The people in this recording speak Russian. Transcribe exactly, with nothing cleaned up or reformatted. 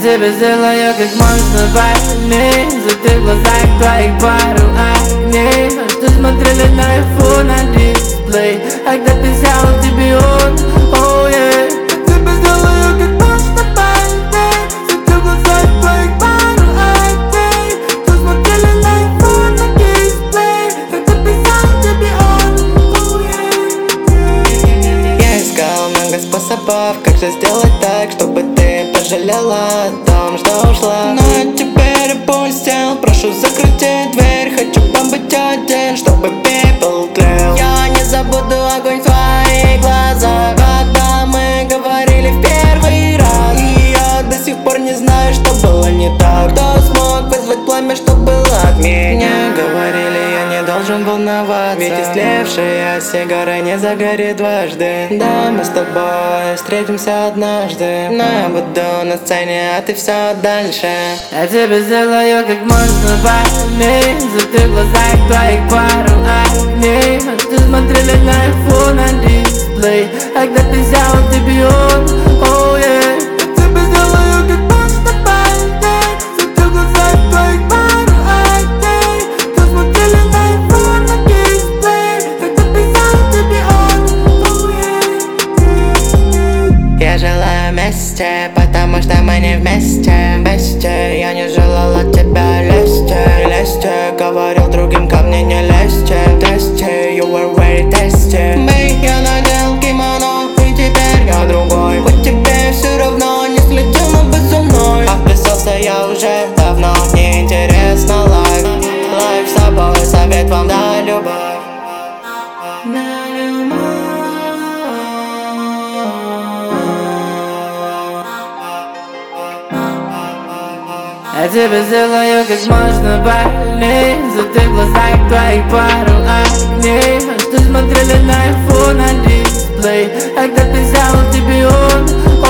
тебе сделаю как можно больней. За ты в глазах твоих пару огней, что смотрели на айфон на дисплей, а когда ты взял тебе он, oh yeah. Я тебе сделаю как можно больней. За ты в глазах твоих пару огней, что смотрели на айфон на дисплей, когда ты взял тебе он, oh yeah. Я искал много способов, как же сделать так, чтобы ты пожалела о том, что ушла. Но я теперь опустил, прошу закройте дверь. Хочу побыть один, чтобы пепел тлел. Я не забуду огонь в твоих глазах, когда мы говорили в первый раз. И я до сих пор не знаю, что было не так. Кто смог вызвать пламя, что было от меня? Говорили, я не должен волноваться, ведь истлевшая сигара не загорит дважды. Да, мы с тобой встретимся однажды, но я буду на сцене, а ты все дальше. Я тебе сделаю как можно больней. За ты в глазах твоих пару огней, что смотрели на айфон на дисплей, а когда ты взял тебе он, oh yeah. Я тебе сделаю как можно больней. За ты в глазах твоих пару огней, что смотрели на айфон на дисплей, а когда ты взял тебе он, oh yeah. Я желаю вместе, потому что мы не вместе. Вместе я не желала тебя, лезьте, лезьте. Говорил другим, ко мне не лезьте. Тесте, you were very tasty. Бэй, я надел кимоно, и теперь я другой. По тебе все равно не следил, но бы за мной. Отписался я уже давно, не интересно лайф. Лайф с тобой, совет вам на любовь. Я тебе сделаю как можно больней. За ты в глазах твоих пару огней, что смотрели на айфон на дисплей, а когда ты взял тебе он,